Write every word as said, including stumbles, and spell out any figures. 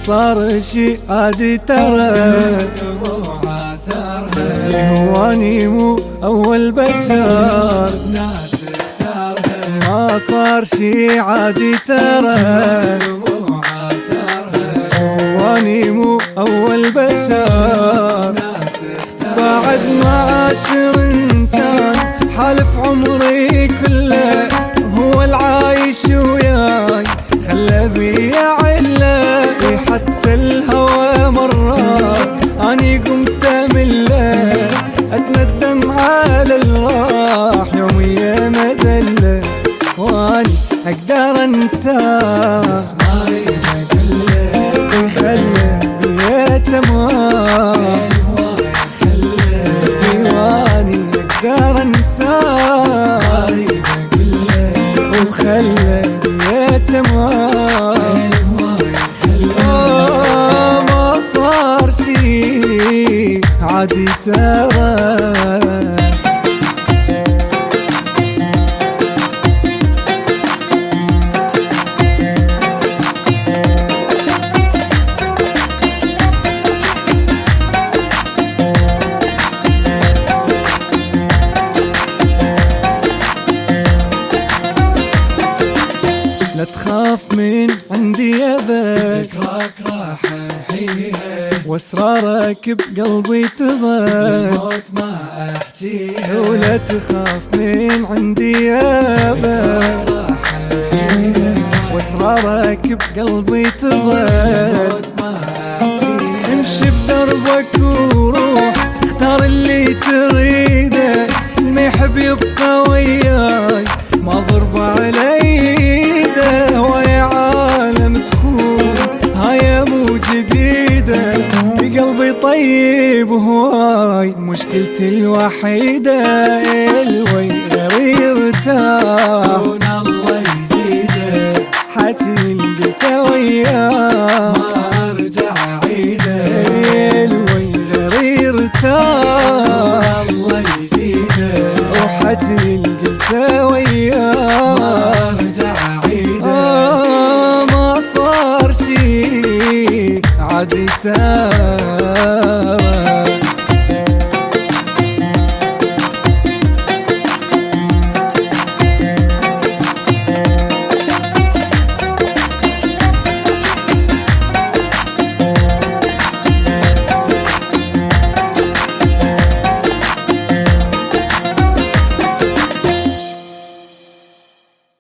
صار شي عادي ترى هواني مو أول بشر ناس اختارها ما صار شي عادي ترى هواني مو أول بشر بعد ما عاشر إنسان حالف عمري كله هو العايش وياي خلى بي عله حتى الهوى مرات اني قمت امله اتندم على الراح يوميا مدله واني اقدر انساه بس ما اريد اقله خلى بيا تمام واني اقدر انساه بس ما اريد اقله وخلى بيا تمام ما صار شي عادي ترى لا تخاف من عندي ابد ذكراك راح امحيها واسرارك بقلبي تظل الموت ما احجيها ولا تخاف من عندي ابد راح امحيها واسرارك بقلبي تظل الموت ما احجيها امشي بدربك وروح اختار اللي تريده اللي يحب يبقى وياي ما ضرب على ايده ويا عالم تخون هاي مو جديده قلبي طيب هواي مشكلتي الوحيده الوي غير يرتاح دون الله يزيده حكي اللي قلته وياه